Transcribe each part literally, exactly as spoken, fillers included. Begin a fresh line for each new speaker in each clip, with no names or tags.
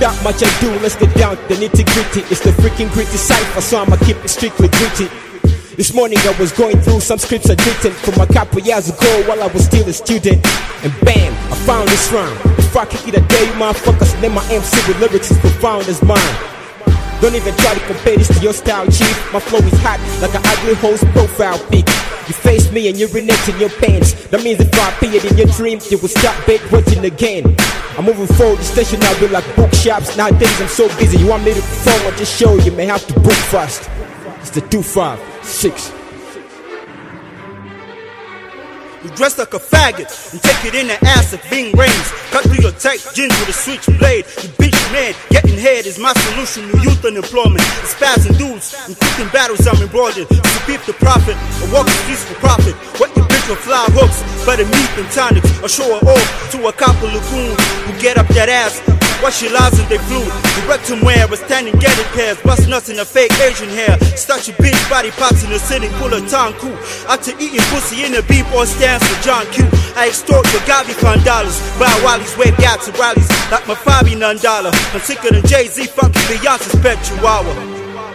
that much ado, let's get down to the nitty gritty. It's the freaking gritty cypher, so I'ma keep it strictly gritty. This morning I was going through some scripts I'd written from a couple years ago while I was still a student. And bam, I found this rhyme. If I kick it a day, motherfuckers, then my M C with lyrics is profound as mine. Don't even try to compare this to your style, chief. My flow is hot like an ugly host profile pic. You face me and urinate in your pants. That means if I appeared in your dream, you will stop bed watching again. I'm moving forward, the station now be like bookshops. Nowadays I'm so busy, you want me to perform or just show? You may have to book fast. It's the two five six.
You dress like a faggot and take it in the ass if Bing rains. Cut through your tight jeans with a switchblade. You bitch mad, getting head is my solution to youth unemployment. It's passing dudes and cooking battles I'm embroidered. To beat the profit or walk the streets for profit. What you bitch with fly hooks, better meat than tonics. Or show her off to a couple of goons who get up that ass. Watch your lies and they flew. Direct him where was standing, get it pairs. Bust nuts in a fake Asian hair. Start your bitch body parts in the city, pull a tongue cool. After eating pussy in the B-boy stands for John Q. I extort your Gavi fund dollars. Buy Wally's, wave gats and rallies. Like my Fabi none dollar. I'm sicker than Jay-Z, fucking Beyonce's pet chihuahua.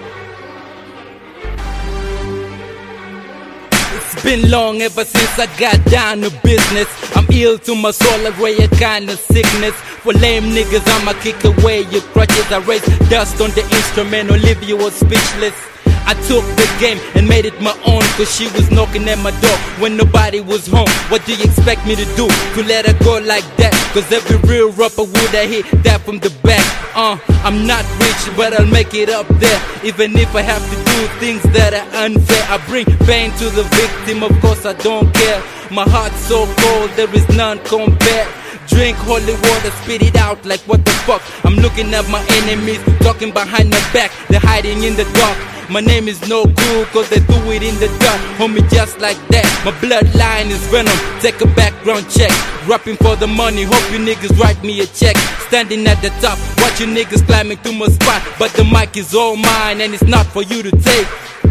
It's been long ever since I got down to business. I'm ill to my soul, a ray of kind of sickness. For lame niggas, I'ma kick away your crutches. I raise dust on the instrument or leave you all speechless. I took the game and made it my own, cause she was knocking at my door when nobody was home. What do you expect me to do? To let her go like that? Cause every real rapper would have hit that from the back. Uh, I'm not rich, but I'll make it up there. Even if I have to do things that are unfair, I bring pain to the victim, of course I don't care. My heart's so cold, there is none compared. Drink holy water, spit it out like what the fuck. I'm looking at my enemies, talking behind their back. They're hiding in the dark. My name is no good, cause they do it in the dark. Homie, just like that. My bloodline is venom. Take a background check. Rapping for the money, hope you niggas write me a check. Standing at the top, watch you niggas climbing to my spot. But the mic is all mine and it's not for you to take.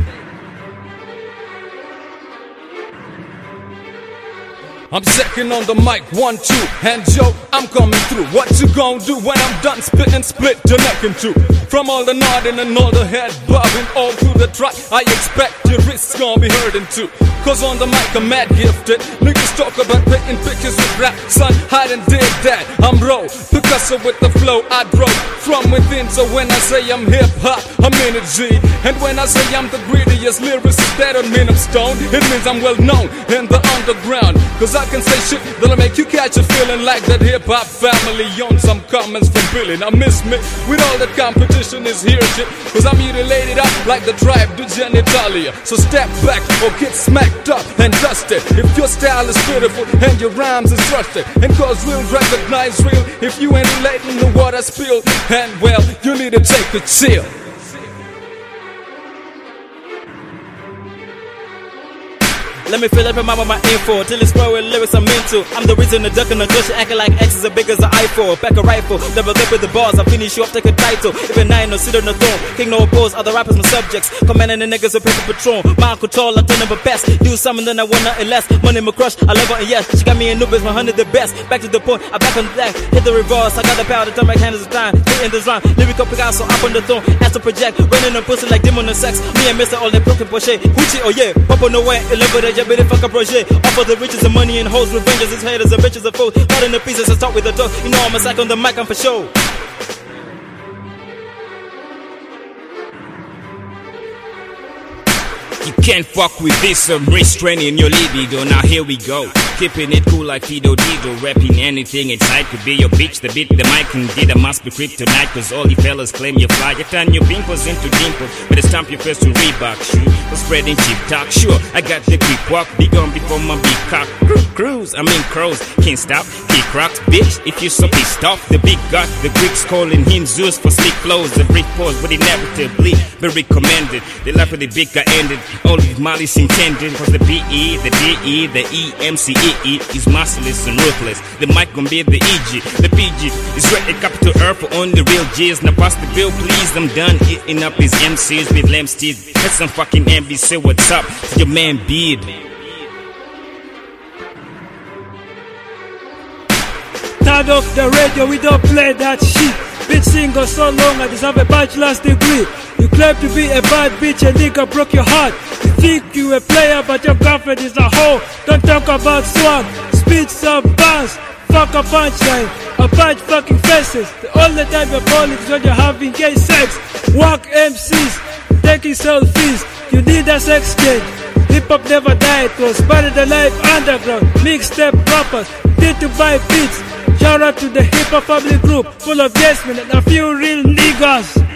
I'm second on the mic, one, two, and yo, I'm coming through. What you gon' do when I'm done spitting, split your neck in two? From all the nodding and all the head bobbing all through the track, I expect your wrists gon' be hurting too. Cause on the mic I'm mad gifted. Niggas talk about painting pictures with rap, son, I done did that. I'm raw, Picasso with the flow I grow from within. So when I say I'm hip hop, I'm in a G. And when I say I'm the greediest lyricist, that don't mean I'm stoned. It means I'm well known in the underground. Cause I can say shit that'll make you catch a feeling like that hip-hop family on some comments from Billy. Now miss me with all that competition is here shit, cause I'm mutilated up like the tribe to genitalia. So step back or get smacked up and dusted. If your style is beautiful and your rhymes is trusted, and cause real recognize real if you ain't relating to what I spill. And well, you need to take a chill.
Let me fill up your mind with my info till it's square with lyrics I'm into. I'm the reason the duck and the dutch acting like X is as big as an I four. Pack a rifle, double up with the bars. I finish you off, take a title. Even I ain't no sit on the throne. King no oppose, other rappers my subjects. Commanding the niggas with paper patrol. Mind control, I turn them a best. Do something then I want nothing less. Money my crush, I love her and yes. She got me in Nubis, my hundred the best. Back to the point, I back on the back. Hit the reverse, I got the power to turn my hands of time. Hitting this rhyme, lyrical Picasso up on the throne. As to project, running on pussy like demon and sex. Me and Mister all they broken poche. Hoochie, oh yeah, pop on the way, elaborate, you better fuck a project. Offer the riches and money and hoes, revenges, his haters and bitches and foes. Not in the pieces, I start with the talk. You know I'm a sack on the mic, I'm for sure.
You can't fuck with this, I'm restraining your libido. Now here we go, keeping it cool like Fido Dido. Rapping anything inside could be your bitch. The beat, the mic, indeed I must be kryptonite. Cause all you fellas claim you fly. You turn your pimples into dimples, but it's time you first to Reebok shoe. For spreading cheap talk, sure, I got the quick walk. Big on before my big cock. Cruise, I mean crows, can't stop. Kick rocks, bitch, if you're so pissed off. The big god, the Greeks calling him Zeus for slick flows. The brick pose, but inevitably be recommended. The life of the big guy ended. All with malice intended. Cause the B E, the D E, the E M C E E is merciless and ruthless. The mic gon' be the E G. The P G is rated capital R for on the real G's. Now pass the bill please, I'm done eating up his M Cs with lamb steeds. Had some fucking envy, say what's up to your man Beard.
Turn off the radio, we don't play that shit. Bitch single so long, I deserve a bachelor's degree. You claim to be a bad bitch, a nigga broke your heart. You think you a player, but your girlfriend is a hoe. Don't talk about swag, speed some bars. Fuck a punchline, a punch fucking faces. The only time you're balling is when you're having gay sex. Walk M Cs, taking selfies. You need a sex change. Hip hop never died, was buried alive underground. Mixtape rappers, did to buy beats. Shout out to the hip hop family group, full of yes men and a few real niggas.